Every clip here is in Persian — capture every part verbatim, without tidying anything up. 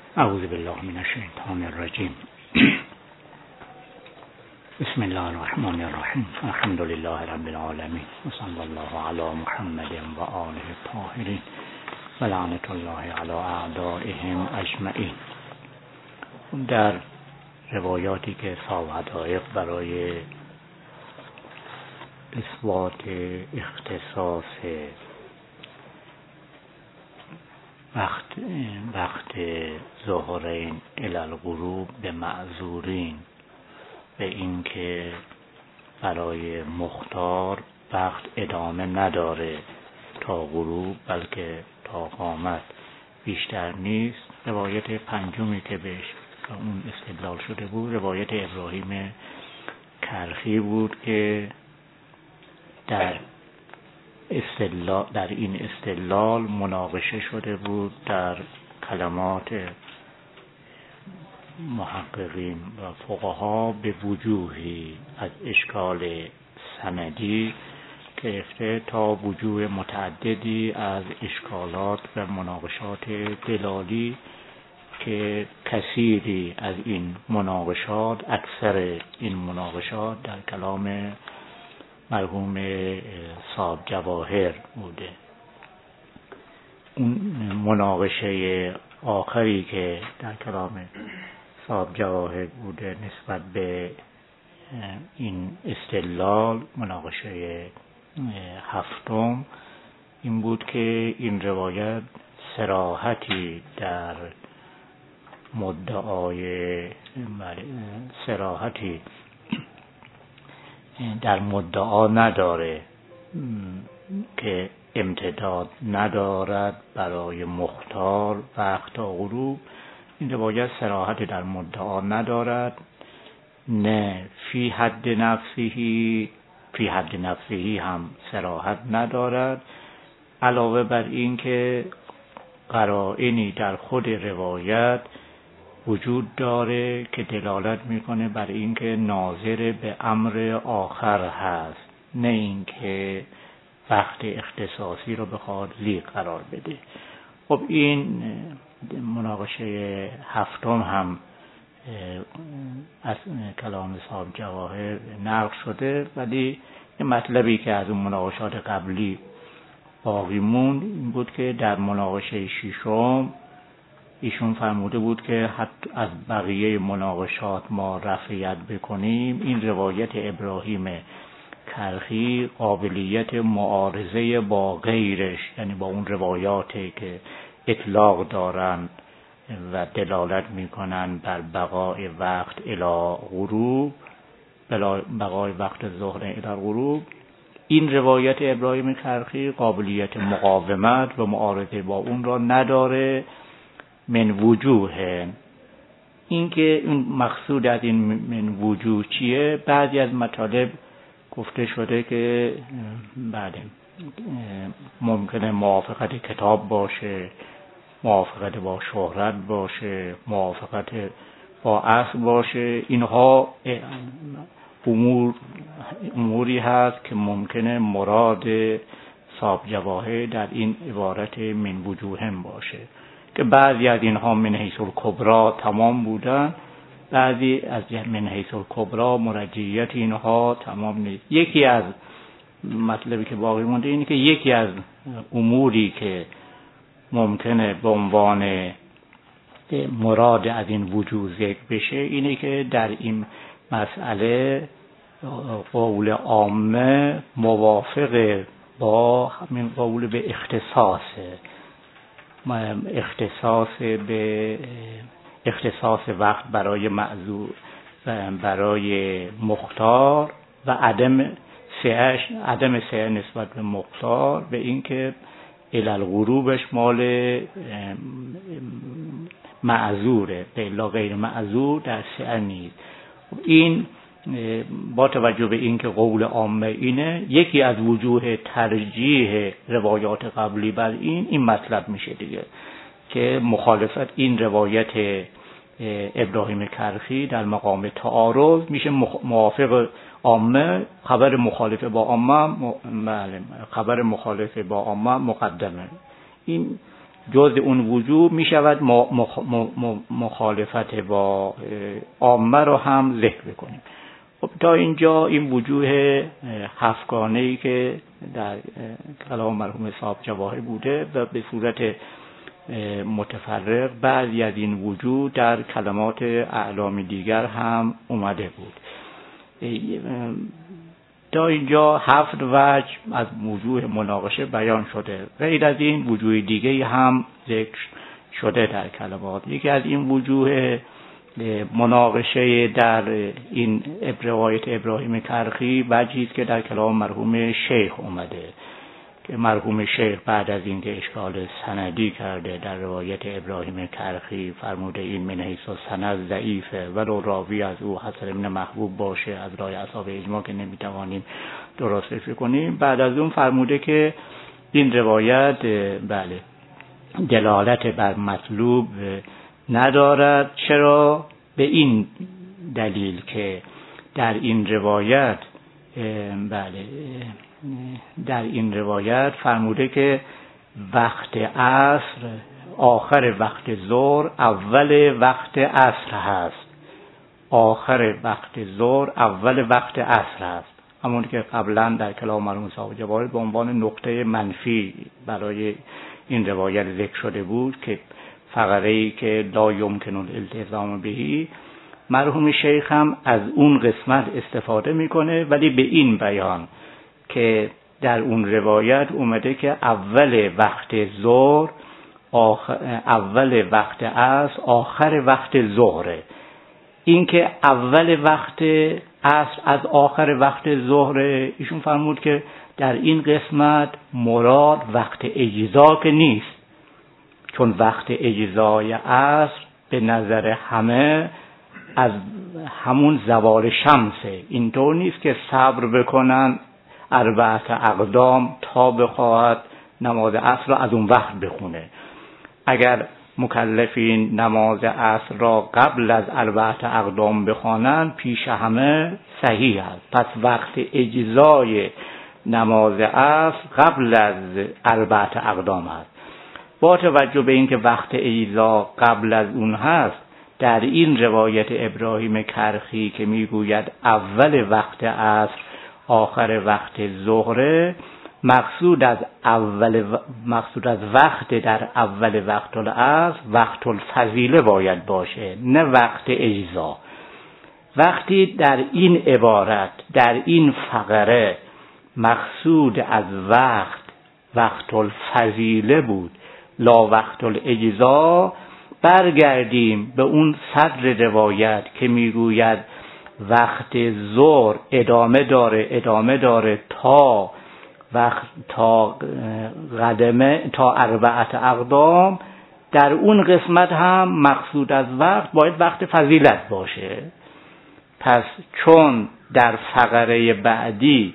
اعوذ بالله من الشیطان الرجیم. بسم الله الرحمن الرحیم. الحمد لله رب العالمین و صلی الله علی محمد و آله الطاهرین و لعنت الله علی اعدائهم اجمعین. در روایاتی که صاحب حدایق برای اثبات اختصاص وقت وقت ظهرین الی الغروب به معذورین، به این که برای مختار وقت ادامه نداره تا غروب بلکه تا قامت بیشتر نیست، روایت پنجمی که بهش اون استدلال شده بود روایت ابراهیم کرخی بود که در استدلال در این استدلال مناقشه شده بود در کلمات محققین و فقها به وجوهی از اشکال سندی گرفته تا وجوه متعددی از اشکالات و مناقشات دلالی که کثیری از این مناقشات اکثر این مناقشات در کلام مرحوم صاحب جواهر بوده. اون مناقشه آخری که در کلام صاحب جواهر بوده نسبت به این استدلال، مناقشه هفتم، این بود که این روایت صراحتی در مدعای صراحتی در مدعا نداره که امتداد ندارد برای مختار وقت تا غروب. این روایت صراحت در مدعا ندارد، نه فی حد نفسهی فی حد نفسهی هم صراحت ندارد، علاوه بر این که قرائنی در خود روایت وجود داره که دلالت میکنه بر این که ناظر به امر آخر هست، نه اینکه وقت اختصاصی رو بخواد لیق قرار بده. خب این مناقشه هفتم هم از کلام صاحب جواهر نقل شده، ولی یه مطلبی که از اون مناقشات قبلی باقی موند این بود که در مناقشه ششم ایشون فرموده بود که حتی از بقیه مناقشات ما رفعیت بکنیم، این روایت ابراهیم کرخی قابلیت معارضه با غیرش، یعنی با اون روایاتی که اطلاق دارن و دلالت میکنن بر بقای وقت الی غروب، بقای وقت ظهر الی غروب، این روایت ابراهیم کرخی قابلیت مقاومت و معارضه با اون را نداره. من وجوه، این که این مقصود از این من وجوه چیه؟ بعضی از مطالب گفته شده که بعد ممکنه موافقت کتاب باشه، موافقت با شهرت باشه، موافقت با اصل باشه. اینها امور اموری هست که ممکنه مراد صاحب جواهر در این عبارت من وجوهم باشه، که بعضی از اینها من حیث الکبری تمام بودن، بعضی از من حیث الکبری مرجعیت اینها تمام نیست. یکی از مطلبی که باقی مونده اینه که یکی از اموری که ممکنه به عنوان مراد از این وجوه ذکر بشه اینه که در این مسئله قول عامه موافق با همین قول به اختصاصه، اختصاص به اختصاص وقت برای معذور برای مختار و عدم سعهش عدم سعه نسبت به مختار، به اینکه الی الغروبش مال معذوره، به الا غیر معذور در سعه نیست. این با توجه به اینکه قول عامه اینه، یکی از وجوه ترجیح روایات قبلی بر این این مطلب میشه دیگه، که مخالفت این روایت ابراهیم کرخی در مقام تعارض میشه موافق عامه، خبر مخالفه با عامه خبر مخالفه با عامه مقدمه. این جز اون وجوه می شود مخالفت با عامه رو هم ذکر بکنیم. خب تا اینجا این وجوه هفتگانه‌ای که در کلام مرحوم صاحب جواهر بوده و به صورت متفرق بعضی از این وجوه در کلمات اعلام دیگر هم اومده بود. تا اینجا هفت وجه از وجوه مناقشه بیان شده. غیر از این وجوه دیگه هم ذکر شده در کلمات. یکی از این وجوه مناقشه در این روایت ابراهیم کرخی وجهی است که در کلام مرحوم شیخ اومده که مرحوم شیخ بعد از اینکه اشکال سندی کرده در روایت ابراهیم کرخی فرموده این من حیث سند ضعیفه ولو راوی از او حسن ابن محبوب باشه از رای اصحاب اجماع که نمیتوانیم درست فکر کنیم. بعد از اون فرموده که این روایت بله دلالت بر مطلوب ندارد. چرا؟ به این دلیل که در این روایت بله در این روایت فرموده که وقت عصر آخر وقت ظهر اول وقت عصر هست. آخر وقت ظهر اول وقت عصر هست. همون که قبلا در کلام مرحوم صاحب جواهر به عنوان نقطه منفی برای این روایت ذکر شده بود که فقره‌ای که لا یمکن الالتزام بهی، مرحوم شیخ هم از اون قسمت استفاده میکنه ولی به این بیان که در اون روایت اومده که اول وقت ظهر اول وقت عصر آخر وقت ظهره. این که اول وقت عصر از آخر وقت ظهره، ایشون فرمود که در این قسمت مراد وقت اجزا که نیست، چون وقت اجزای عصر به نظر همه از همون زوال شمسه. اینطور نیست که صبر بکنن اربعت اقدام تا بخواهد نماز عصر را از اون وقت بخونه. اگر مکلفین نماز عصر را قبل از اربعت اقدام بخوانند پیش همه صحیح است. پس وقت اجزای نماز عصر قبل از اربعت اقدام است. با توجه به اینکه وقت اجزا قبل از اون هست، در این روایت ابراهیم کرخی که میگوید اول وقت عصر آخر وقت ظهر، مقصود از اول و... مقصود از وقت در اول وقت العصر وقت الفضیله باید باشه، نه وقت اجزا. وقتی در این عبارت در این فقره مقصود از وقت وقت الفضیله بود لا وقت الاجزا، برگردیم به اون صدر روایت که میگوید وقت ظهر ادامه داره ادامه داره تا وقت تا قدمه تا اربعت اقدام. در اون قسمت هم مقصود از وقت باید وقت فضیلت باشه. پس چون در فقره بعدی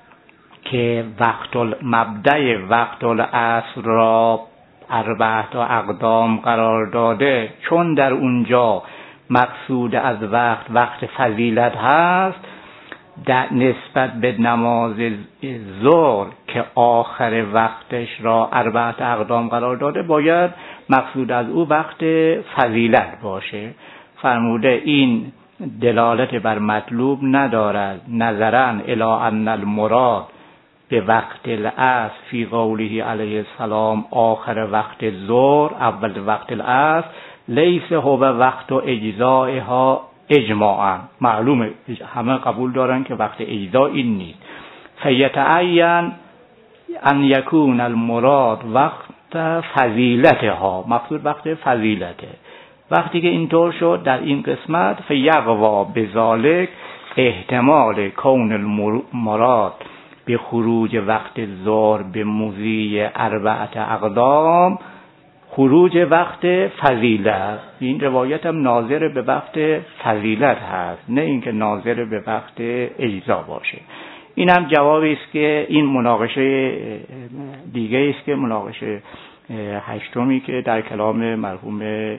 که وقت مبدأ وقت العصر را اربعت اقدام قرار داده، چون در اونجا مقصود از وقت وقت فضیلت هست، در نسبت به نماز ظهر که آخر وقتش را اربعت اقدام قرار داده باید مقصود از او وقت فضیلت باشه. فرموده این دلالت بر مطلوب ندارد نظرا الی ان المراد به وقت العصر فی قوله علیه السلام آخر وقت ظهر اول وقت العصر لیس هو وقت اجزائها اجماعا. معلومه همه قبول دارن که وقت اجزا این نیست. فیتعین ان یکون المراد وقت فضیلتها، مقصود وقت فضیلته. وقتی که اینطور شد در این قسمت فیقوا بذالک احتمال کون المراد به خروج وقت ظهر به مضی اربعت اقدام خروج وقت فضیلت. این روایت هم ناظر به وقت فضیلت هست، نه اینکه ناظر به وقت اجزا باشه. این هم جوابی است که این مناقشه دیگه است که مناقشه هشتمی که در کلام مرحوم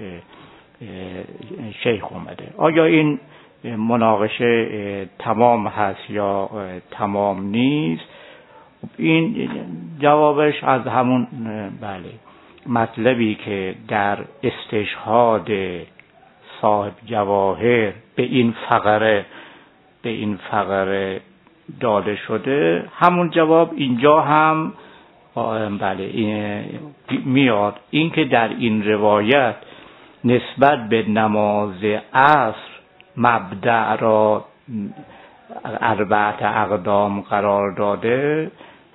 شیخ اومده. آیا این مناقشه تمام هست یا تمام نیست؟ این جوابش از همون بله مطلبی که در استشهاد صاحب جواهر به این فقره به این فقره داده شده، همون جواب اینجا هم بله میاد. این که در این روایت نسبت به نماز عصر مبدأ را اربعت اقدام قرار داده،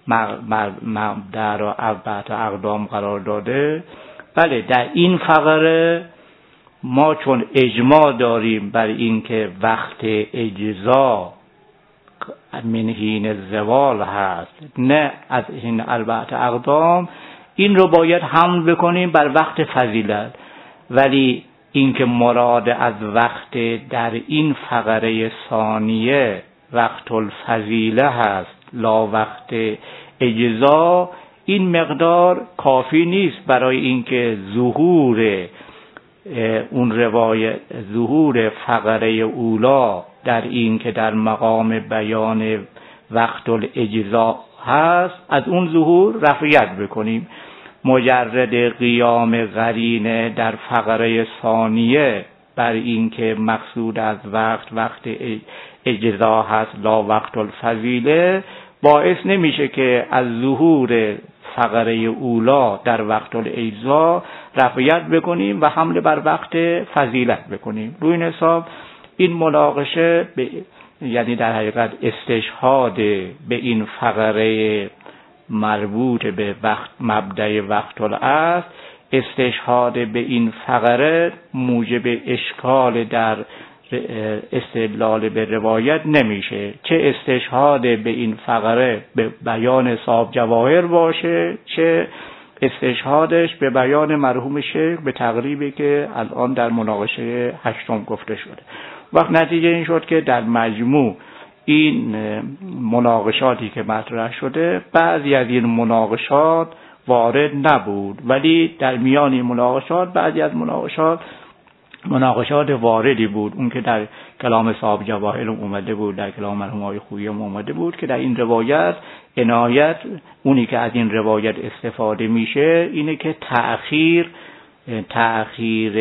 مبدأ را اربعت اقدام قرار داده، بله در این فقره ما چون اجماع داریم بر این که وقت اجزا من حین زوال هست نه از این اربعت اقدام، این رو باید حمل بکنیم بر وقت فضیلت. ولی اینکه مراد از وقت در این فقره ثانیه وقت الفضیله هست لا وقت اجزا، این مقدار کافی نیست برای اینکه ظهور اون روایت ظهور فقره اولا در این که در مقام بیان وقت الاجزا هست از اون ظهور رفعیت بکنیم. مجرد قیام قرینه در فقره ثانیه بر این که مقصود از وقت وقت اجزا هست لا وقت الفضیله باعث نمیشه که از ظهور فقره اولا در وقت الاجزا رفعیت بکنیم و حمل بر وقت فضیلت بکنیم. روی این حساب این مناقشه ب... یعنی در حقیقت استشهاد به این فقره مربوط به وقت مبدأ وقت العصر، استشهاد به این فقره موجب اشکال در استدلال به روایت نمیشه، چه استشهاد به این فقره به بیان صاحب جواهر باشه چه استشهادش به بیان مرحوم شیخ به تقریبی که الان در مناقشه هشتم گفته شده. وقت نتیجه این شد که در مجموع این مناقشاتی که مطرح شده بعضی از این مناقشات وارد نبود، ولی در میان این مناقشات بعضی از مناقشات مناقشات واردی بود. اون که در کلام صاحب جواهر اومده بود، در کلام مرحوم آقای خویی اومده بود که در این روایت عنایت اونی که از این روایت استفاده میشه اینه که تأخیر تأخیر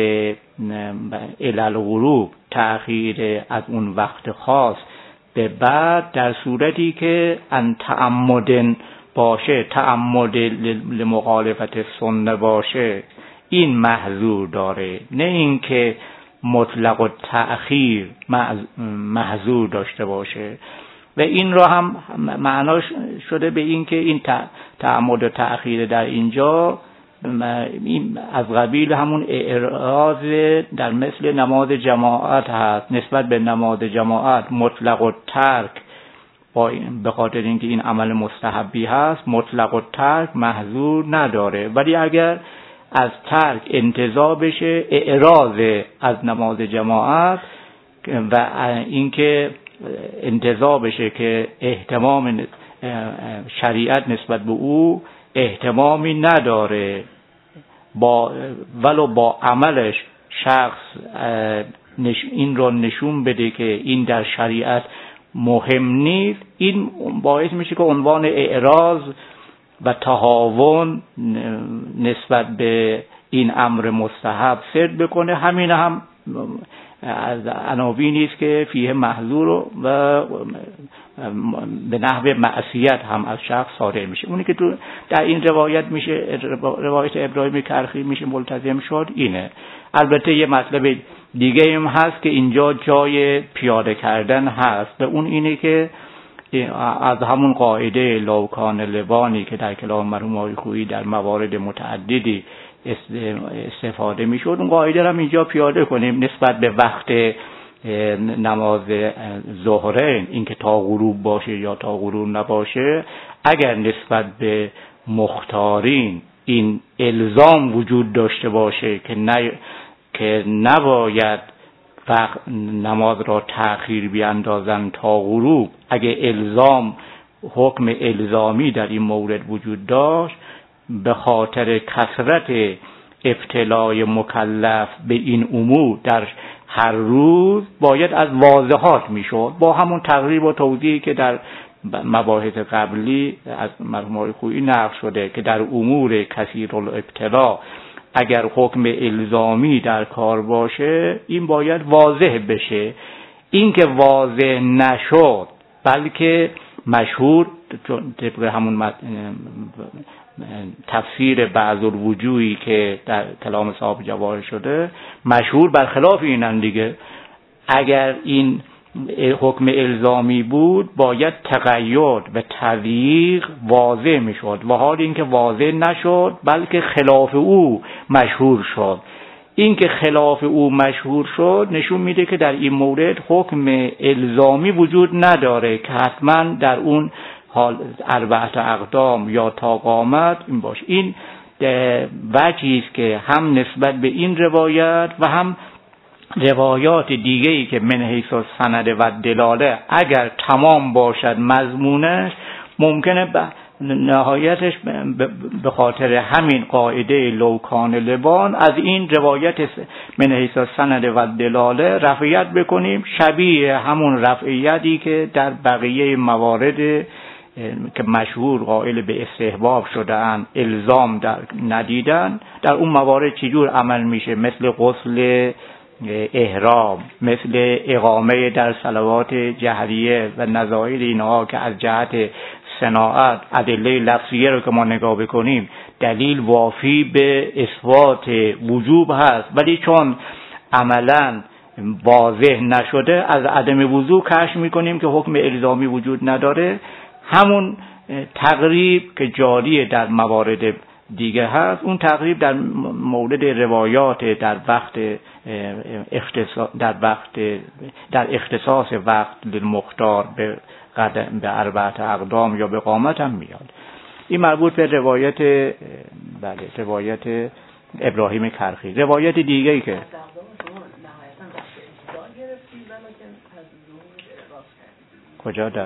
الال غروب تأخیر از اون وقت خاص به بعد در صورتی که ان تعمدن باشه، تعمد لمخالفت سنت باشه، این محظور داره، نه اینکه مطلق و تأخیر محظور داشته باشه. و این را هم معناش شده به این که این تعمد و تأخیر در اینجا این از قبیل همون اعراض در مثل نماز جماعت هست. نسبت به نماز جماعت مطلق و ترک با به خاطر اینکه این عمل مستحبی هست مطلق و ترک محظور نداره، ولی اگر از ترک انتزاع بشه اعراض از نماز جماعت و اینکه انتزاع بشه که اهتمام شریعت نسبت به او اهتمامی نداره، با ولو با عملش شخص این رو نشون بده که این در شریعت مهم نیست، این باعث میشه که عنوان اعراض و تهاون نسبت به این امر مستحب سرد بکنه. همین هم از عناوینی است که فیه محظور و به نحو معصیت هم از شخص صادر میشه. اونی که تو در این روایت میشه روایت ابراهیم کرخی میشه ملتزم شد اینه. البته یه مطلب دیگه هم هست که اینجا جای پیاده کردن هست و اون اینه که از همون قاعده لوکان لبانی که در کلام مرحوم آقای خویی در موارد متعددی استفاده میشد، اون قاعده رو اینجا پیاده کنیم نسبت به وقت نماز ظهرین، اینکه تا غروب باشه یا تا غروب نباشه. اگر نسبت به مختارین این الزام وجود داشته باشه که نه که نباید وقت نماز را تأخیر بیاندازن تا غروب، اگه الزام حکم الزامی در این مورد وجود داشت به خاطر کثرت ابتلای مکلف به این امور در هر روز باید از واضحات میشد با همون تقریب و توضیحی که در مباحث قبلی از مرحوم آقای خویی نقل شده که در امور کثیرالابتلا اگر حکم الزامی در کار باشه این باید واضح بشه. این که واضح نشد بلکه مشهور طبق همون تفسیر بعض الوجوهی که در کلام صاحب جواهر شده مشهور برخلاف اینن دیگه. اگر این حکم الزامی بود باید تقید و تضییق واضح میشد و حال اینکه واضح نشد بلکه خلاف او مشهور شد. این که خلاف او مشهور شد نشون میده که در این مورد حکم الزامی وجود نداره که حتما در اون حال اربعه اقدام یا تا قامت این باشه. این وجهی است که هم نسبت به این روایت و هم روایات دیگه‌ای که من حیث السند و دلاله اگر تمام باشد مضمونش ممکنه به نهایتش به خاطر همین قاعده لوکان لبان از این روایت من حیث السند و دلاله رفعیت بکنیم شبیه همون رفعیتی که در بقیه موارد که مشهور قائل به استحباب شدن الزام در ندیدن در اون موارد چجور عمل میشه، مثل غسل احرام، مثل اقامه در صلوات جهریه و نظایر اینها که از جهت صناعت ادله لفظیه رو که ما نگاه بکنیم دلیل وافی به اثبات وجوب هست ولی چون عملا واضح نشده از عدم وضوح کشف میکنیم که حکم الزامی وجود نداره. همون تقریب که جاری در موارد دیگه هست اون تقریب در مورد روایات در وقت اختصاص در وقت در اختصاص وقت للمختار به قدم به اربعه اقدام یا به قامت هم میاد. این مربوط به روایت بله روایت ابراهیم کرخی. روایت دیگه ای که کجا در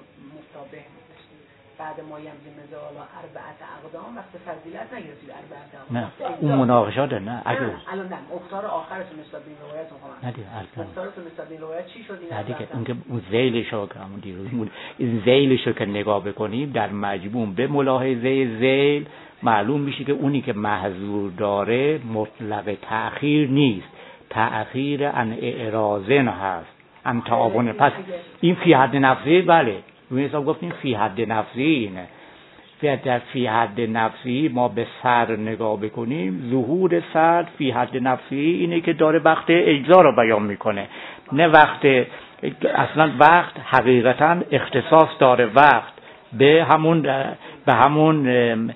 بعد ما یمزی مزالا اربعه اقدام وقت فضیلت نگرفتید اربعه اقدام نه اون مناقشات نه اگه الان نه مختار آخرتون نسبت به این روایت میخوام نه دیگه مختارتون نسبت به این روایت چی شد؟ نه دیگه اون که اون ذیلشو که همون دیروز این ذیلشو که نگاه بکنیم در مجموع به ملاحظه ذیل معلوم میشه که اونی که محظور داره مطلق تأخیر نیست، تأخیر عن اعراضن هست ام تعاون. پس این فی حد نفسی بله روی حساب گفتیم فی حد نفسی اینه. در فی حد نفسی ما به سر نگاه بکنیم ظهور سر فی حد نفسی اینه که داره وقت اجزا رو بیان میکنه نه وقت اصلا وقت حقیقتا اختصاص داره وقت به همون به همون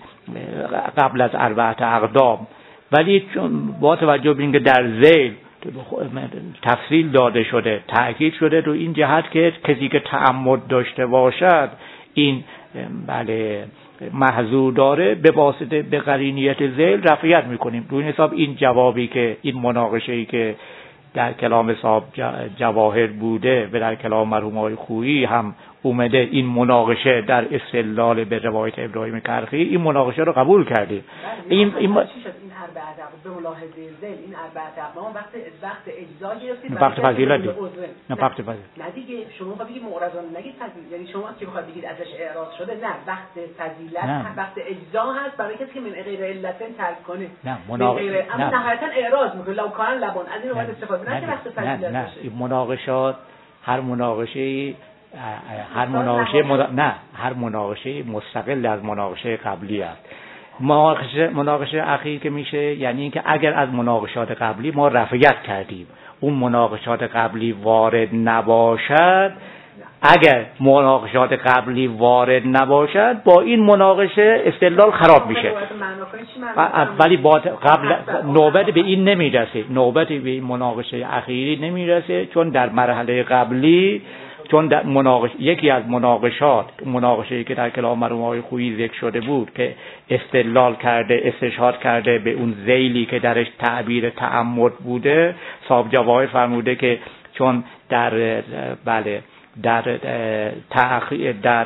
قبل از اربعه اقدام ولی با توجه به اینکه در ذیل تفصیل داده شده تأکید شده رو این جهت که کسی که تعمد داشته باشد این بله محظور داره به واسطه به قرینیت ذیل رفعیت میکنیم. روی این حساب این جوابی که این مناقشه‌ای که در کلام صاحب جواهر بوده و در کلام مرحوم آقای خویی هم اومده این مناقشه در استدلال به روایت ابراهیم کرخی این مناقشه رو قبول کردیم. این این چی شد این اربعه به ملاحظه ذیل این اربعه اقدام وقت وقت اجزا گرفتید وقت فضیلت نه وقت فضیلت نه دیگه شما بگید معرضان نگید فضیلت یعنی شما که بخواید بگید ازش اعراض شده نه وقت فضیلت وقت اجزا هست برای کسی که من غیر علت ترک کنه نه مناقشه اما نهایتا اعراض میکنه لو کان لبان از این وقت استفاده نه که وقت فضیلت نه نه این مناقشات هر مناقشه هر مناقشه مد... نه هر مناقشه مستقل از مناقشه قبلی است. مناقشه مناقشه اخیر که میشه یعنی اینکه اگر از مناقشات قبلی ما رفعیت کردیم اون مناقشات قبلی وارد نباشد اگر مناقشات قبلی وارد نباشد با این مناقشه استدلال خراب میشه ولی با قبل نوبت به این نمیرسه نوبت به این مناقشه اخیری نمیرسه چون در مرحله قبلی چون در مناقش یکی از مناقشات مناقشه‌ای که در کلام مرحوم آقای خویی ذکر شده بود که استدلال کرده استشهاد کرده به اون ذیلی که درش تعبیر تعمد بوده صاحب جواهر فرموده که چون در بله در تأخیر در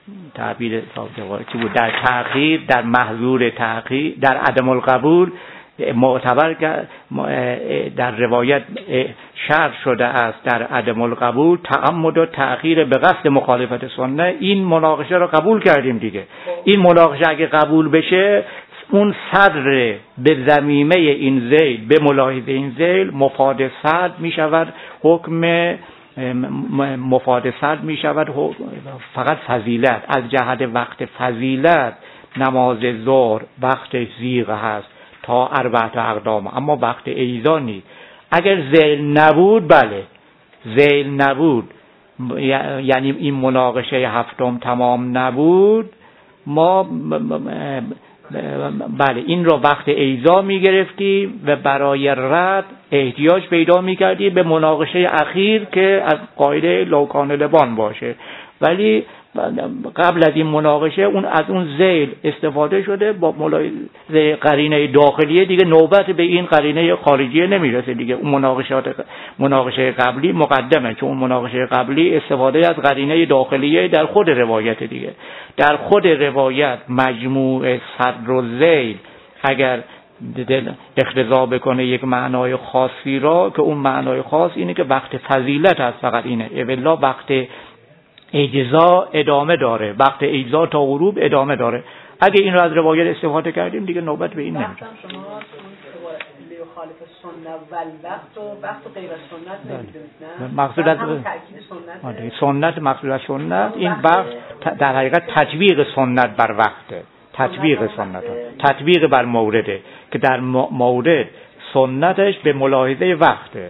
تعبیر صاحب جواهر چی بود در تأخیر در محظور تأخیر در عدم القبول معتبر در روایت شرط شده است در عدم القبول تعمد و تأخیر به قصد مخالفت سنت، این مناقشه رو قبول کردیم دیگه. این مناقشه اگه قبول بشه اون صدر به ضمیمه این ذیل به ملاحظه این ذیل مفاد صدر می شود، حکم مفاد صدر می شود فقط فضیلت. از جهت وقت فضیلت نماز ظهر وقت زیغ هست تا اربعه اقدام، اما وقت ایذا نیست. اگر ذیل نبود، بله ذیل نبود، یعنی این مناقشه هفتم تمام نبود، ما بله این رو وقت ایذا می گرفتیم و برای رد احتیاج پیدا می کردیم به مناقشه اخیر که از قاعده لوکان لبان باشه. ولی قبل از این مناقشه اون از اون ذیل استفاده شده با ملاحظه قرینه داخلیه دیگه، نوبت به این قرینه خارجیه نمیرسه دیگه. اون مناقشات مناقشه قبلی مقدمه، چون اون مناقشه قبلی استفاده از قرینه داخلیه در خود روایت دیگه. در خود روایت مجموع صدر و ذیل اگر اقتضا بکنه یک معنای خاصی را، که اون معنای خاص اینه که وقت فضیلت هست، فقط اینه، الا وقت اجزا ادامه داره، وقت اجزا تا غروب ادامه داره. اگه این رو از روایت استفاده کردیم دیگه نوبت به این نمیشه. شما خالف سنت و الوقت و وقت و غیر سنت نمیدونید نه؟ مقصود از سنت سنت مقصود از سنت این وقت در حقیقت تطبیق سنت بر وقته، تطبیق سنت تطبیق بر مورده که در مورد سنتش به ملاحظه وقته.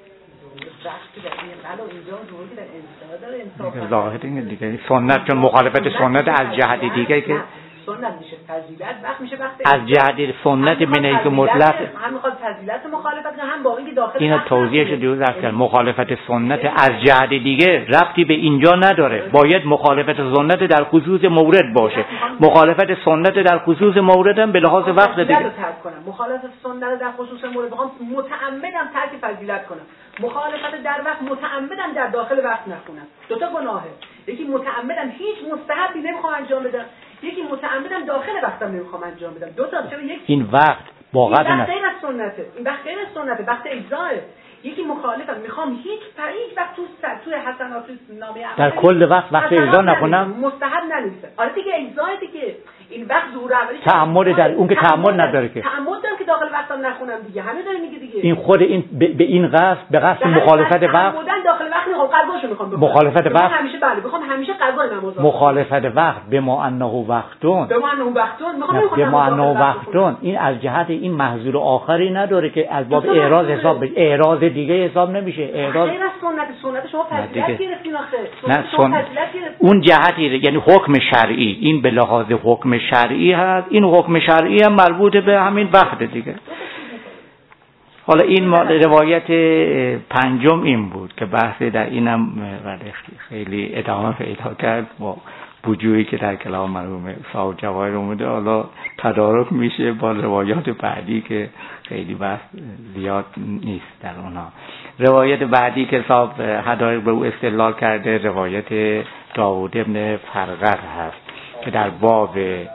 ظاهر اینه دیگه سنت چون مخالفت سنت از جهت دیگه که سنت میشه فضیلت، وقت میشه وقت از جهت سنت من حیث مطلق هم میخواد فضیلت مخالفت هم باقی که داخل اینو توضیحش دیروز عرض کردم. مخالفت سنت از جهت دیگه ربطی به اینجا نداره، باید مخالفت سنت در خصوص مورد باشه. مخالفت سنت در خصوص مورد هم به لحاظ وقت دیگه مخالفت سنت در خصوص مورد بخوام متعمدم ترک فضیلت کنم، مخالفت در وقت متعمدم در داخل وقت نخونم. دو تا گناهه، یکی متعمدم هیچ مستحبی نمیخوام انجام بدم، یکی متعمدم داخل وقتم نمیخوام انجام بدم. دو تا چرا یک این وقت واقعا این وقت غیر از سنته، این وقت غیر از سنته، وقت اجزاه. یکی مخالفم میخوام هیچ هیچ وقت تو تو حسنات نامه در کل وقت وقت اجزا نکنم، مستحب ننویسه. آره دیگه اجزاه دیگه این وقت ظهور اولی تعمد در اون که تعمد نداره که تعمد دارم که داخل وقتم نخونم دیگه، همه داره میگه دیگه. این خود این به این قصد به قصد مخالفت وقت تعمدن داخل وقت میخوام قضاشو میخوام بکنم، مخالفت وقت همیشه بله بخوام همیشه قضای نماز مخالفت وقت به ما انه وقتون به ما انه وقتون میخوام به ما انه وقتون این از جهت این محظور آخری نداره که از باب اعراض حساب بشه، اعراض دیگه حساب نمیشه. اعراض غیر از سنت، سنت شما فضیلت گرفتین آخه. نه سنت اون جهتی یعنی حکم شرعی، این به لحاظ حکم شرعی هست، این حکم شرعی هم مربوط به همین وقت دیگه. حالا این روایت پنجم این بود که بحث در اینم خیلی ادامه پیدا کرد با وجودی که در کلام مرحوم صاحب جواهر اومده. حالا تدارک میشه با روایات بعدی که خیلی بحث زیاد نیست در اونها. روایت بعدی که صاحب هدایق به او استدلال کرده روایت داوود ابن فرقد هست که در باب در مواردی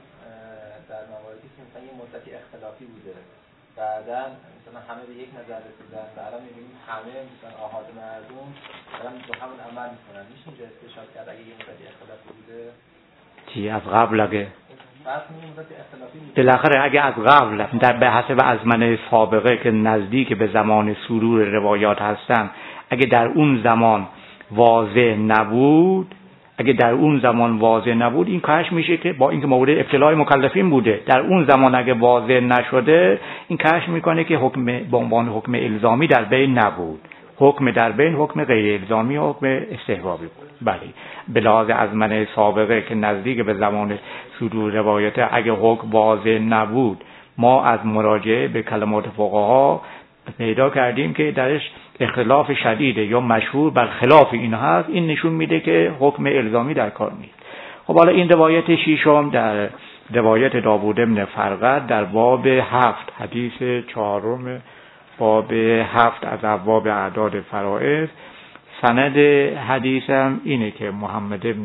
که مثلا یه مدتی اختلافی بوده، بعداً مثلا همه به یک نظر رسیدن و الان می‌بینیم همه مثلا آحاد مردم دارن با همون عمل می‌کنن. میشه اینجا استشهاد کرد اگه یه مدتی اختلافی بوده؟ چی از قبل اگه بس یه مدتی اختلافی بوده بالاخره اگه از قبل در به حسب ازمنه سابقه که نزدیک به زمان صدور روایات هستن، اگه در اون زمان واضح نبود اگه در اون زمان واضح نبود این کشف میشه که با اینکه مورد ابتلاع مکلفین بوده، در اون زمان اگه واضح نشده این کشف میکنه که حکم به عنوان حکم الزامی در بین نبود، حکم در بین حکم غیر الزامی و حکم استحبابی بود. بله به لحاظ ازمنه سابقه که نزدیک به زمان صدور روایت اگه حکم واضح نبود، ما از مراجعه به کلمات فقها پیدا کردیم که درش اختلاف شدیده یا مشهور بر خلاف این هست. این نشون میده که حکم الزامی در کار نیست. خب حالا این روایت ششم در روایت داوود ابن فرقد در باب هفت، حدیث چهارم باب هفت از ابواب اعداد فرائض. سند حدیث هم اینه که محمد ابن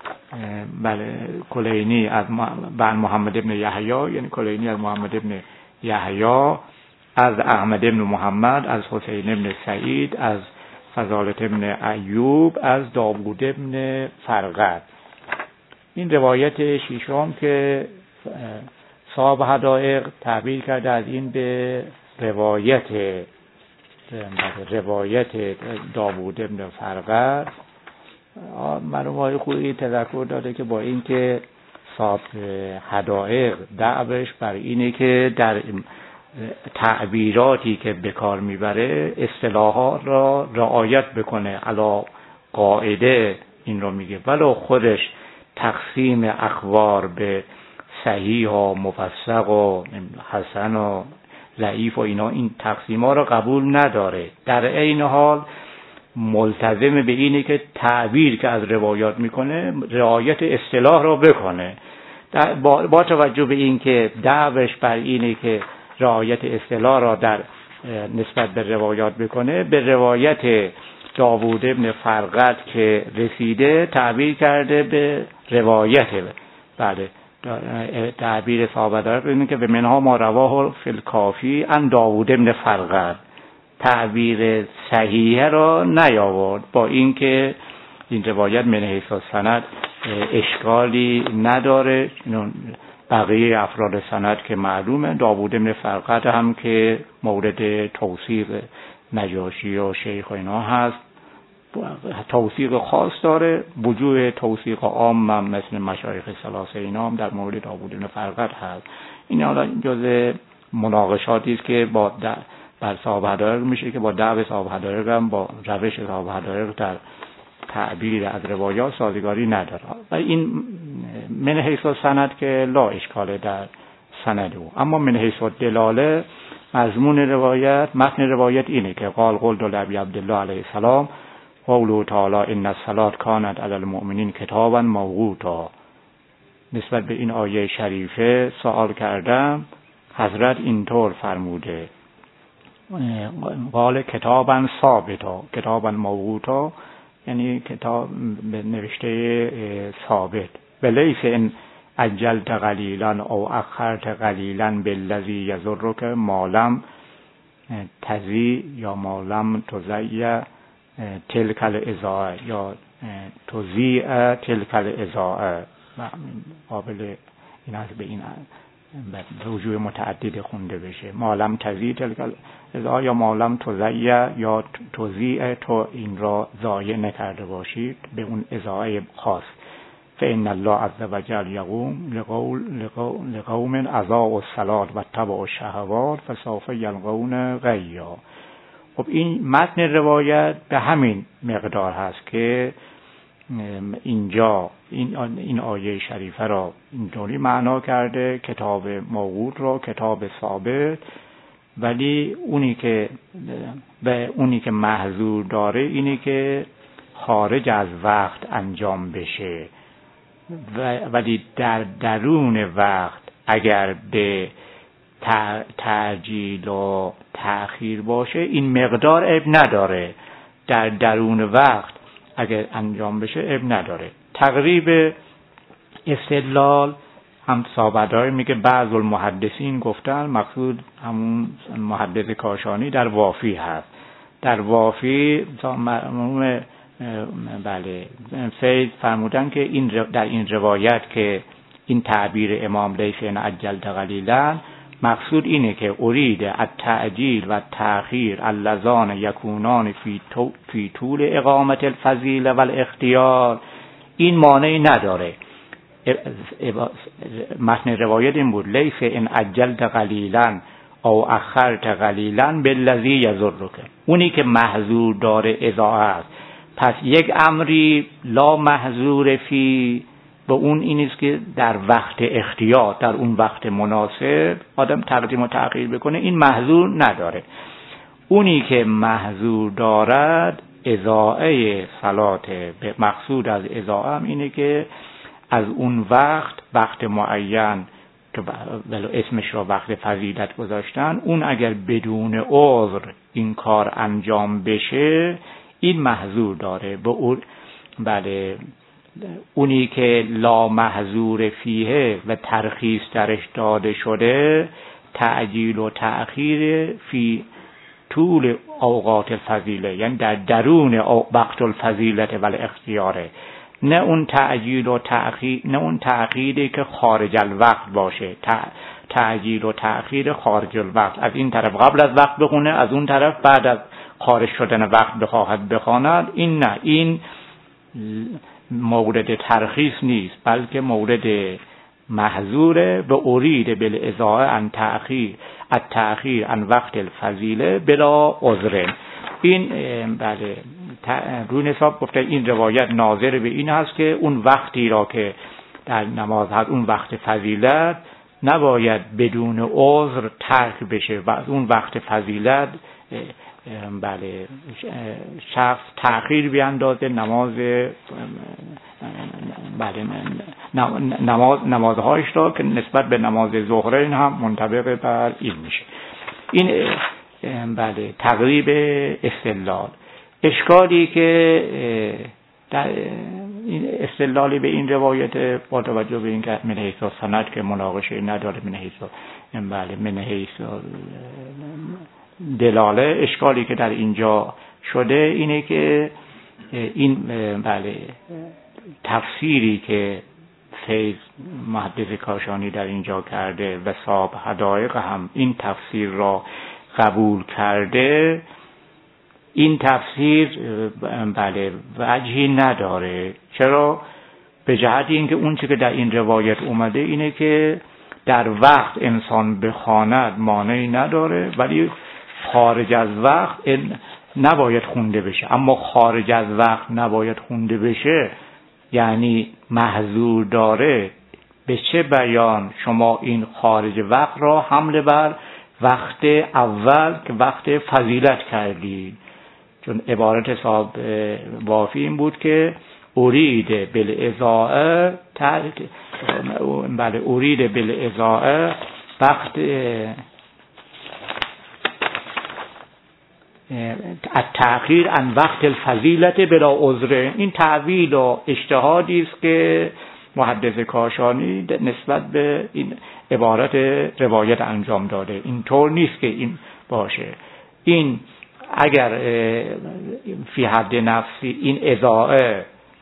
بله کلینی از بن محمد ابن یحیی، یعنی کلینی از محمد ابن یحیی، از احمد بن محمد، از حسین بن سعید، از فضالة بن ایوب، از داوود بن فرقد. این روایت ششم که صاحب حدائق تعبیر کرده از این به روایت روایت داوود بن فرقد. مرحوم آقای خویی تذکر داده که با این که صاحب حدائق دعوش بر اینه که در تعبیراتی که به کار میبره اصطلاحات را رعایت بکنه، علا قاعده این رو میگه، ولو خودش تقسیم اخبار به صحیح و مفسق و حسن و ضعیف و اینا، این تقسیم ها را قبول نداره. در عین حال ملتزم به اینه که تعبیر که از روایات میکنه رعایت اصطلاح را بکنه. با, با توجه به این که دعوش بر اینه که رعایت اصطلاح را در نسبت به روایات بکنه، به روایت داوود بن فرقد که رسیده تعبیر کرده به روایت. بله، تعبیر صحابه داره اینه که به منها ما رواه فی الکافی ان داوود بن فرقد، تعبیر صحیح را نیاورد، با اینکه این روایت من حیث السند اشکالی نداره. بقیه افراد سند که معلومه، داوود بن فرقد هم که مورد توثیق نجاشی و شیخ و اینا هست، توثیق خاص داره. وجوه توثیق عام هم مثل مشایخ ثلاثه اینا هم در مورد داوود بن فرقد هست. این حالا جز مناقشاتی است که با بر صاحب حدائق میشه که با دعو صاحب حدائق هم با روش صاحب حدائق در تعبیر از روایات سازگاری نداره. و این من حیث السند که لا اشکاله در سند او. اما من حیث الدلاله، مضمون روایت، متن روایت اینه که قال قلت لابی عبدالله علیه السلام قوله تعالی ان الصلاة کانت علی المؤمنین کتابا موقوتا. نسبت به این آیه شریفه سوال کردم، حضرت اینطور فرموده، قال کتابا ثابتا، کتابا موقوتا یعنی کتاب نوشته ثابت. بلیس ان عجلت قلیلا او اخرت قلیلا بالذی یضرک ما لم تزی یا ما لم تزی تلک الاضاءه یا تزیع تلک الاضاءه. قابل این از به این رجوع متعدد خونده بشه، ما لم تزی تلک الاضاءه یا ما لم تزی یا تزیع، تو این را ضایع نکرده باشید به اون اضاءه خاص. فإن الله عز وجل يقوم لقول لقوم اضاعوا الصلاة واتبعوا الشهوات فسوف يلقون غيا. خب این متن روایت به همین مقدار هست که اینجا این این آیه شریفه را اینطوری معنا کرده، کتاب موقوت را کتاب ثابت، ولی اونی که به اونی که محظور داره اینی که خارج از وقت انجام بشه، ولی در درون وقت اگر به تعجیل و تأخیر باشه این مقدار عیب نداره، در درون وقت اگر انجام بشه عیب نداره. تقریب استدلال هم صحابه میگه بعض المحدثین گفتن مقصود همون محدث کاشانی در وافی هست. در وافی مرحوم بله سید فرمودن که این در این روایت که این تعبیر امام لیث ان عجلت قلیلا مقصود اینه که ارید التعجیل و التأخیر اللذان یکونان فی فی طول اقامت الفضیله و الاختیار، این مانعی نداره. متن روایت این بود لیث ان عجلت قلیلا او اخرت قلیلا بالذی یضرک، اونی که محظور داره اضاعه است. پس یک امری لا محظور فی به اون این است که در وقت اختیار، در اون وقت مناسب آدم تقدیم و تأخیر بکنه، این محظور نداره. اونی که محظور دارد اضاعه صلات، به مقصود از اضاعه هم اینه که از اون وقت وقت معین که اسمش را وقت فضیلت گذاشتن، اون اگر بدون عذر این کار انجام بشه این محظور داره. به اون بله اونی که لا محظور فیه و ترخیص درش داده شده تعجیل و تأخیر فی طول اوقات الفضیله، یعنی در درون وقت الفضیلت و الاختیاره، نه اون تعجیل و تأخیر، نه اون تأخیری که خارج الوقت باشه، تعجیل و تأخیر خارج الوقت، از این طرف قبل از وقت بخونه، از اون طرف بعد از خارج شدن وقت بخواهد بخواند. این نه، این مورد ترخیص نیست، بلکه مورد محظوره. به ارید بالازاء عن تأخیر التأخیر عن وقت الفضیله بلا عذر. این بله روی حساب گفته این روایت ناظر به این هست که اون وقتی را که در نماز هست، اون وقت فضیلت نباید بدون عذر ترک بشه و از اون وقت فضیلت بله شخص تأخیر بیاندازه، نماز بله نماز نمازهایش را که نسبت به نماز ظهرین هم منطبق بر این میشه. این بله تقریب استدلال. اشکالی که در این استدلالی به این روایت با توجه به این که من حیث سند که مناقشه نداره، من حیث بله من حیث دلاله، اشکالی که در اینجا شده اینه که این بله تفسیری که فیض محدث کاشانی در اینجا کرده و صاحب حدایق هم این تفسیر را قبول کرده، این تفسیر بله وجهی نداره. چرا؟ به جهت اینکه اون چیزی که در این روایت اومده اینه که در وقت انسان بخواند مانعی نداره، ولی خارج از وقت نباید خونده بشه. اما خارج از وقت نباید خونده بشه یعنی محظور داره. به چه بیان شما این خارج وقت را حمل بر وقت اول که وقت فضیلت کردید؟ چون عبارت صاحب وافی این بود که ارید بالازاء ترک بله ارید بالازاء وقت التأخیر عن وقت الفضیلت بلا عذر. این تعویل و اجتهادی است که محدث کاشانی نسبت به این عبارت روایت انجام داده. این طور نیست که این باشه. این اگر فی حد نفسی این اضاعه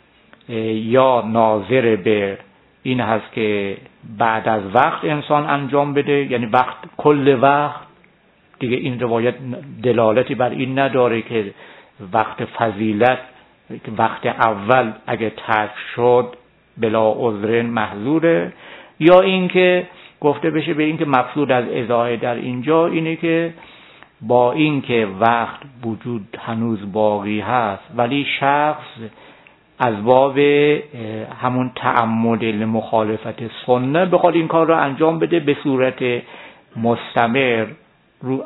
یا ناظر به این هست که بعد از وقت انسان انجام بده، یعنی وقت کل وقت دیگه، این روایت دلالتی بر این نداره که وقت فضیلت وقت اول اگه ترک شد بلا عذر محظوره. یا اینکه گفته بشه به اینکه مقصود از اضاعه در اینجا اینه که با اینکه وقت وجود هنوز باقی هست ولی شخص از باب همون تعمد مخالفت سنت بخواد این کار رو انجام بده به صورت مستمر، رو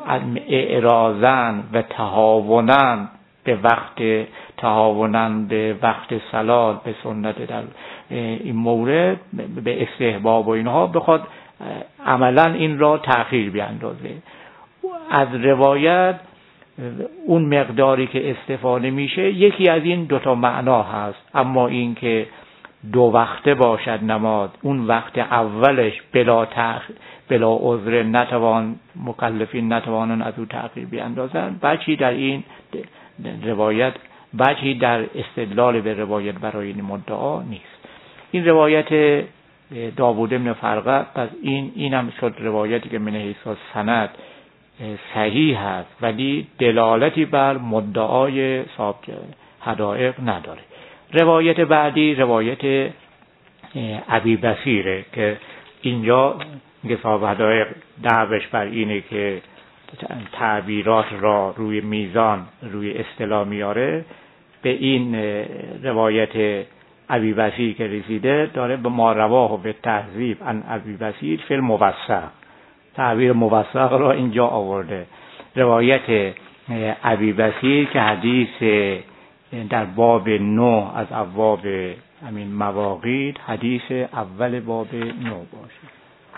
اعراضن و تهاونن به وقت تهاونن به وقت صلات به سنت در این مورد به استحباب و اینها بخواد عملا این را تأخیر بیاندازه. از روایت اون مقداری که استفاده میشه یکی از این دوتا معنا هست. اما این که دو وقته باشد نماز، اون وقت اولش بلا تأخیر بلا عذر نتوان مکلفین نتوانن از او تأخیر بیاندازن، بچی در این روایت بچی در استدلال به روایت برای این مدعا نیست. این روایت داوود بن فرقد، پس این اینم شد روایتی که من حیث سند صحیح هست ولی دلالتی بر مدعای صاحب حدایق نداره. روایت بعدی روایت ابی بصیره که اینجا که صاحب حدایق دعوش بر اینه که تعبیرات را روی میزان روی اصطلاح میاره. به این روایت ابی بصیر که رسیده داره به ما رواه و به تهذیب عن ابی بصیر فی الموثق، تعبیر موثق را اینجا آورده. روایت ابی بصیر که حدیث در باب نو از ابواب همین مواقیت حدیث اول باب نو باشه.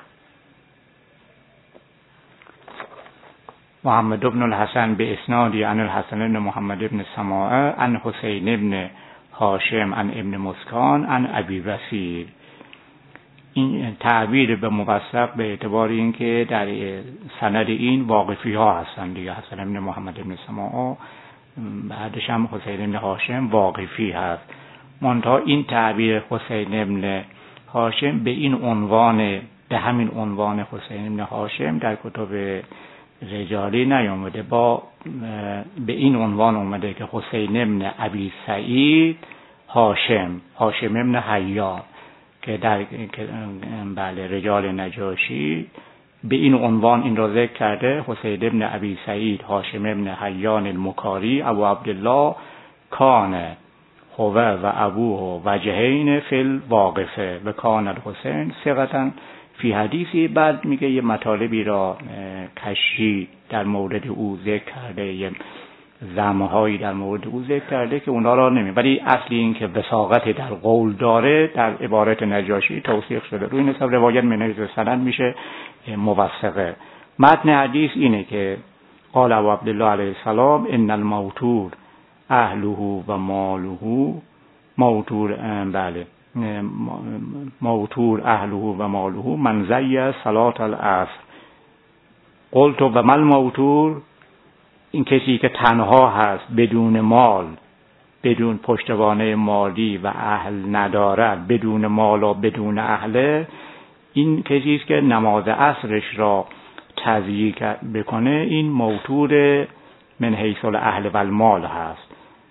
محمد بن الحسن به اسنادی عن الحسن بن محمد بن سماعه عن حسین بن هاشم عن ابن مسکان عن ابی بصیر. این تعبیر به موثق به اعتبار اینکه در سند این واقفی ها هستند دیگه، حسن ابن محمد ابن سماع، بعدش هم حسین ابن هاشم واقفی هست. منتها این تعبیر حسین ابن هاشم به این عنوان، به همین عنوان حسین ابن هاشم در کتب رجالی نیامده، با به این عنوان اومده که حسین ابن ابی سعید هاشم، هاشم ابن حیان، که در بله رجال نجاشی به این عنوان این را ذکر کرده. حسین ابن ابی سعید هاشم ابن حیان المکاری ابو عبدالله کان هو و ابوه وجهین فی الواقفه و کان الحسین ثقة فی حدیثی. بعد میگه یه مطالبی را کشی در مورد او ذکر کرده، یه زمهایی در مورد او ذکر کرده که اونا را نمی، ولی اصلی این که وثاقت در قول داره در عبارت نجاشی توثیق شده، روی نسب روایت منیز سند میشه موثقه. متن حدیث اینه که قال ابو عبدالله علیه السلام ان الموتور اهله و ماله، موتور بله موتور اهله و ماله من زی صلاة العصر. قلت و مل موتور، این کسی که تنها هست بدون مال، بدون پشتوانه مالی و اهل ندارد، بدون مال و بدون اهله، این کسی است که نماز عصرش را تضییع بکنه، این موتور من حیث الاهل و المال هست.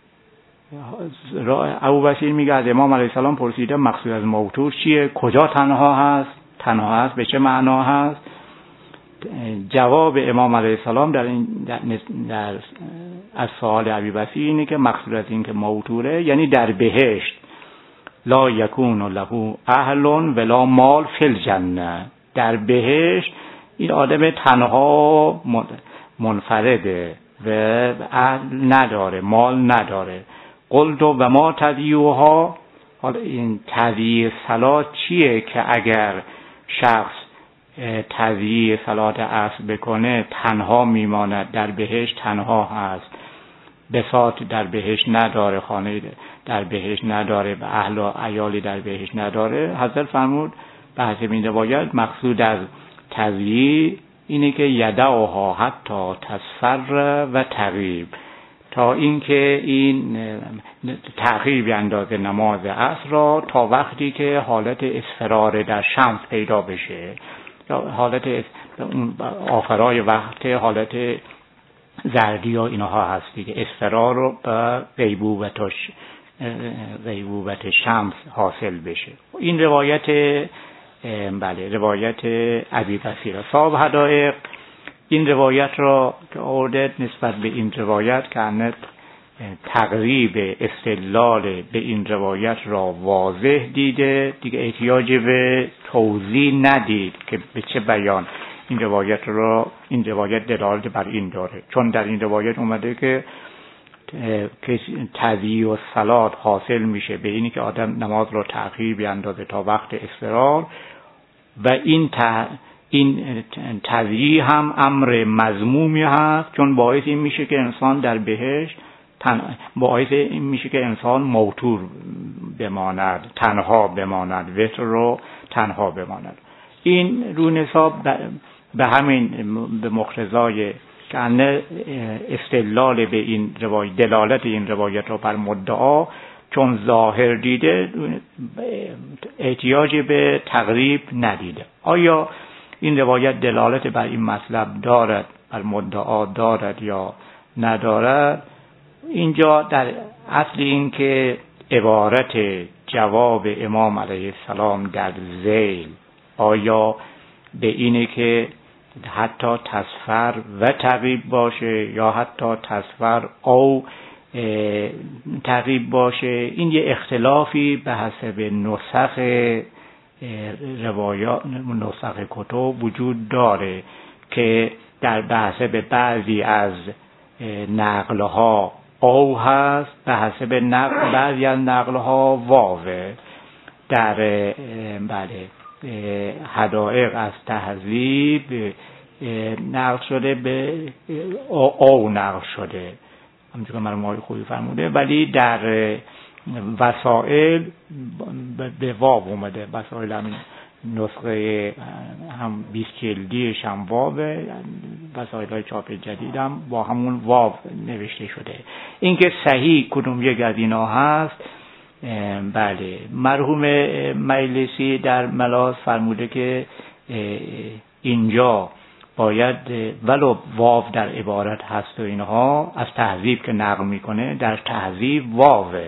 ابو بصیر میگه از امام علیه السلام پرسیده مقصود از موتور چیه، کجا تنها هست، تنها هست به چه معنا هست؟ جواب امام علیه السلام در این در, در از سوال ابی بصیر اینه که مقصود از این که موتوره یعنی در بهشت لا یکون له اهل ولا مال فی الجنه، در بهشت این آدم تنها منفرده و اهل نداره، مال نداره. قلت و ما تضییعها، حالا این تضییع صلات چیه که اگر شخص تضییع صلات عصر بکنه تنها میماند، در بهشت تنها هست، بساط در بهشت نداره، خانه در بهشت نداره و اهل و عیالی در بهشت نداره. حضرت فرمود به حسب این روایت مقصود از تضییع اینه که یدعها حتی تصفر و تغیب، تا اینکه این تغییر بیندازه نماز عصر را تا وقتی که حالت اصفرار در شمس پیدا بشه، حالت آخرای وقت حالت زردی و اینها هست دیگه، اصفرار رو به غیبوبتش غیبوبت شمس حاصل بشه. این روایت بله روایت ابی بصیر. صاحب حدائق این روایت را که آورده نسبت به این روایت که انت تقریب استدلال به این روایت را واضح دیده، دیگه احتیاج به توضیح ندید که به چه بیان این روایت را، این روایت دلالت بر این داره، چون در این روایت اومده که تضییع و صلات حاصل میشه به اینی که آدم نماز را تأخیر بیاندازه تا وقت اضطرار، و این ت... این تضییع هم امر مذمومی هست، چون باعث این میشه که انسان در بهشت تن... باعث این میشه که انسان موتور بماند، تنها بماند، وتر رو تنها بماند. این رو نساب به همین به مقتضای که استدلال به این روایت، دلالت این روایت را بر مدعا چون ظاهر دیده احتیاج به تقریب ندیده. آیا این روایت دلالت بر این مطلب دارد، بر مدعا دارد یا ندارد؟ اینجا در اصل این که عبارت جواب امام علیه السلام در ذیل آیا به اینه که حتی تصفر و تقریب باشه یا حتی تصفر او تقریب باشه، این یه اختلافی به حسب نسخ روایات، نسخ کتب وجود داره که در بحث به بعضی از نقلها او هست، به حسب نقل بعضی از نقلها واوه. در بله حدائق از تهذیب نقل شده به او نقل شده، همچون که مرحوم خوبی فرموده، ولی در وسائل به واو اومده، وسائل همین نسخه هم بیست جلدیش هم واو، وسایل چاپ جدید هم با همون واو نوشته شده. اینکه صحیح کدوم یک از اینا هست، بله مرحوم مجلسی در ملاحظ فرموده که اینجا باید ولو واو در عبارت هست و اینها از تهذیب که نقل میکنه در تهذیب واوه،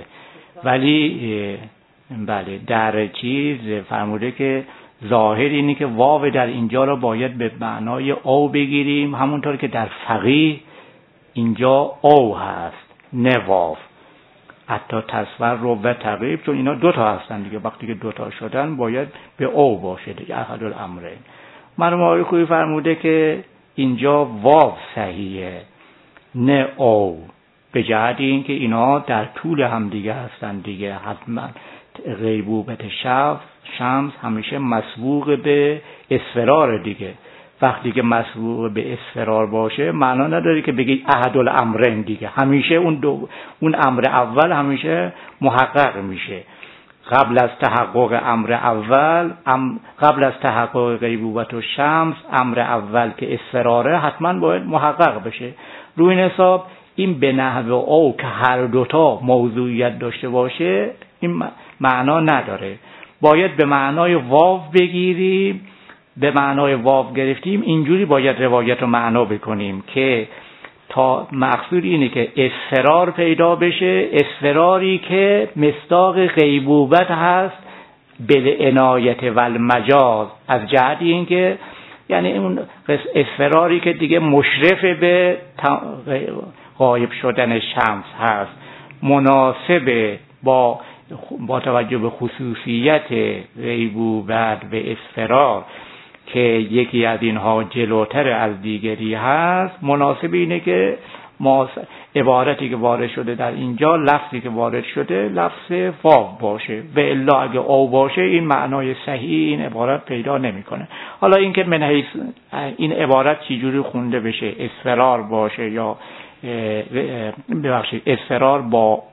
ولی بله در چیز فرموده که ظاهر اینه که واو در اینجا رو باید به معنای او بگیریم، همونطور که در فقیه اینجا او هست نه واو، حتی تصور رو و تقریب، چون اینا دوتا هستن دیگه، وقتی که دوتا شدن باید به او باشه دیگه، احد الامرین. مرحوم آقای خویی فرموده که اینجا واو صحیحه نه او، به جهت این که اینا در طول هم دیگه هستن دیگه. حتما غیبوبت شف شمس همیشه مسبوق به اصفرار دیگه، وقتی که مسبوق به اصفرار باشه معنا نداره که بگی احد الامرین دیگه، همیشه اون دو اون امر اول همیشه محقق میشه. قبل از تحقق امر اول ام قبل از تحقق غیبوبت و شمس امر اول که اصفراره حتما باید محقق بشه. روی این حساب این به نحو او که هر دوتا موضوعیت داشته باشه این معنا نداره، باید به معنای واو بگیریم. به معنای واو گرفتیم اینجوری باید روایت رو معنا بکنیم که تا مقصود اینه که اصفرار پیدا بشه، اصفراری که مصداق غیبوبت هست بالعنایت و المجاز، از جهت این که یعنی اون اصفراری که دیگه مشرف به غایب شدن شمس هست، مناسب با با توجه به خصوصیت غیبوبت و اصفرار که یکی از اینها جلوتر از دیگری هست، مناسب اینه که ما عبارتی که وارد شده در اینجا، لفظی که وارد شده لفظ واو باشه، و الا اگه او باشه این معنای صحیح این عبارت پیدا نمیکنه. حالا اینکه من حیث این عبارت چجوری خونده بشه، اصفرار باشه یا ببخشید اصفرار با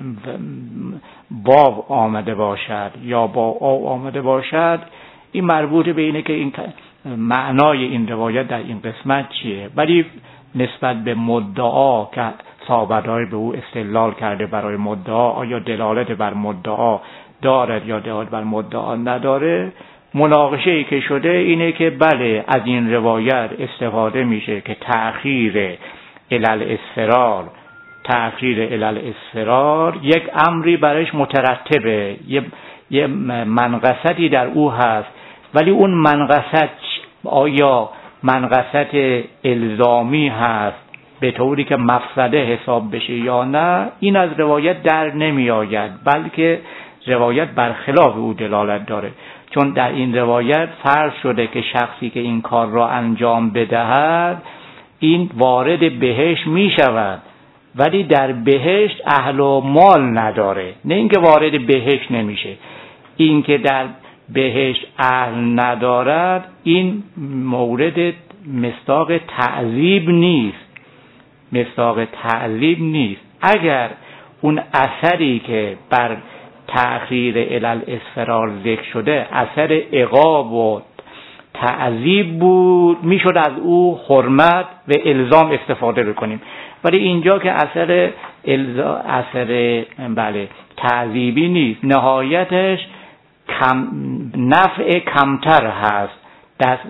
واو آمده باشد یا با او آمده باشد، این مربوط به اینه که این معنای این روایت در این قسمت چیه. ولی نسبت به مدعا که صحابت‌های به او استدلال کرده برای مدعا، آیا دلالت بر مدعا دارد یا دلالت بر مدعا نداره، مناقشه‌ای که شده اینه که بله از این روایت استفاده میشه که تأخیر علل اصفرار تأخیر علل اصفرار یک امری برش مترتبه، یه, یه منقصتی در او هست، ولی اون منقصت آیا منقصت الزامی هست به طوری که مفسده حساب بشه یا نه، این از روایت در نمی آید، بلکه روایت برخلاف او دلالت داره. چون در این روایت فرض شده که شخصی که این کار را انجام بدهد این وارد بهشت می شود، ولی در بهشت اهل و مال نداره، نه اینکه وارد بهشت نمیشه. این که در بهشت اهل ندارد این مورد مصداق تعذیب نیست، مصداق تعذیب نیست. اگر اون اثری که بر تأخیر علل اصفرار ذکر شده اثر عقاب و تعذیب بود، میشد از او حرمت و الزام استفاده بکنیم، ولی اینجا که اثر الزام اثر بله تعذیبی نیست، نهایتش کم نفع کمتر هست، دست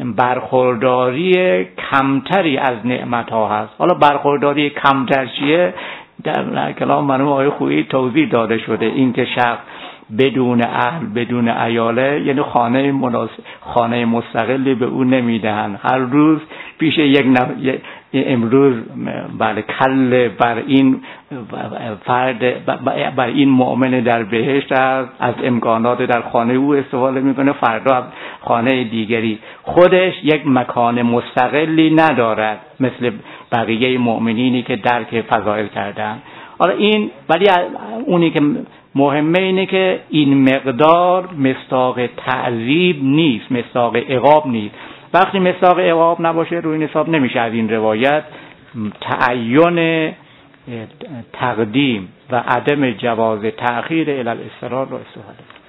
برخورداری کمتری از نعمت ها هست. حالا برخورداری کمتر چیه؟ در کلام مرحوم آقای خویی توضیح داده شده، این که شخص بدون اهل بدون عیاله، یعنی خانه مناسب خانه مستقلی به او نمیدهن، هر روز پیش یک نف... امروز بله کل بر این فرد بر این مؤمن در بهشت است، از امکانات در خانه او استفاده میکنه، فردا از خانه دیگری. خودش یک مکان مستقلی ندارد مثل بقیه مؤمنینی که درک فضائل کردن. حالا این ولی اونی که مهمه اینه که این مقدار مصداق تعذیب نیست، مصداق عقاب نیست. وقتی مصداق عقاب نباشه روی این حساب نمیشه از این روایت تعین تقدیم و عدم جواز تأخیر الی الاصرار رو استفاده.